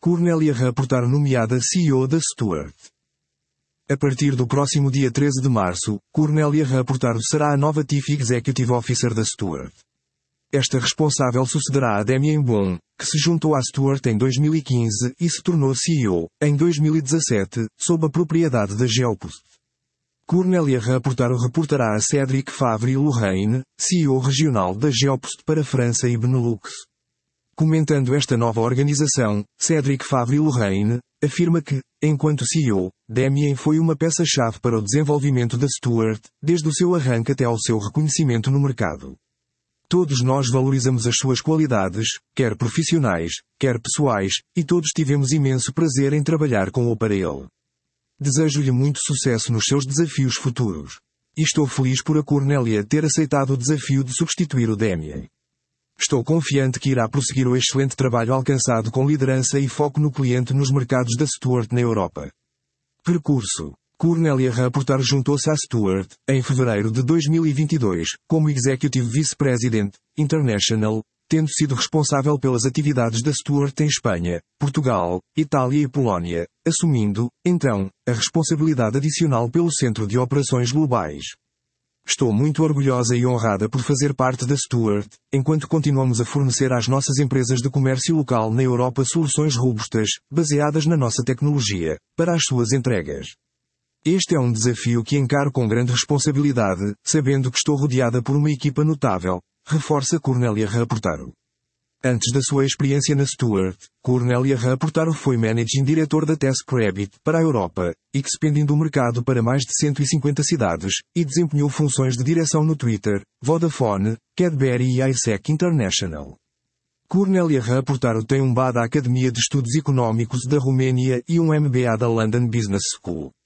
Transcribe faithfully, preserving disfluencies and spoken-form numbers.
Cornélia Reportar nomeada C E O da Stuart. A partir do próximo dia treze de março, Cornélia Reportar será a nova Chief Executive Officer da Stuart. Esta responsável sucederá a Damien Boone, que se juntou à Stuart em dois mil e quinze e se tornou C E O, em dois mil e dezassete, sob a propriedade da Geopost. Cornélia Reportar reportará a Cédric Favre-Lorraine, C E O regional da Geopost para França e Benelux. Comentando esta nova organização, Cédric Favre-Lorraine afirma que, enquanto C E O, Damien foi uma peça-chave para o desenvolvimento da Stuart, desde o seu arranque até ao seu reconhecimento no mercado. Todos nós valorizamos as suas qualidades, quer profissionais, quer pessoais, e todos tivemos imenso prazer em trabalhar com ou para ele. Desejo-lhe muito sucesso nos seus desafios futuros. E estou feliz por a Cornélia ter aceitado o desafio de substituir o Damien. Estou confiante que irá prosseguir o excelente trabalho alcançado com liderança e foco no cliente nos mercados da Stuart na Europa. Percurso. Cornélia Reportar juntou-se à Stuart, em fevereiro de dois mil e vinte e dois, como Executive Vice President, International, tendo sido responsável pelas atividades da Stuart em Espanha, Portugal, Itália e Polónia, assumindo, então, a responsabilidade adicional pelo Centro de Operações Globais. Estou muito orgulhosa e honrada por fazer parte da Stuart, enquanto continuamos a fornecer às nossas empresas de comércio local na Europa soluções robustas, baseadas na nossa tecnologia, para as suas entregas. Este é um desafio que encaro com grande responsabilidade, sabendo que estou rodeada por uma equipa notável, reforça Cornélia Reportaro. Antes da sua experiência na Stuart, Cornélia Reportaro foi Managing Director da TaskRabbit para a Europa, expandindo o mercado para mais de cento e cinquenta cidades, e desempenhou funções de direção no Twitter, Vodafone, Cadbury e I S E C International. Cornélia Reportaro tem um B A da Academia de Estudos Económicos da Romênia e um M B A da London Business School.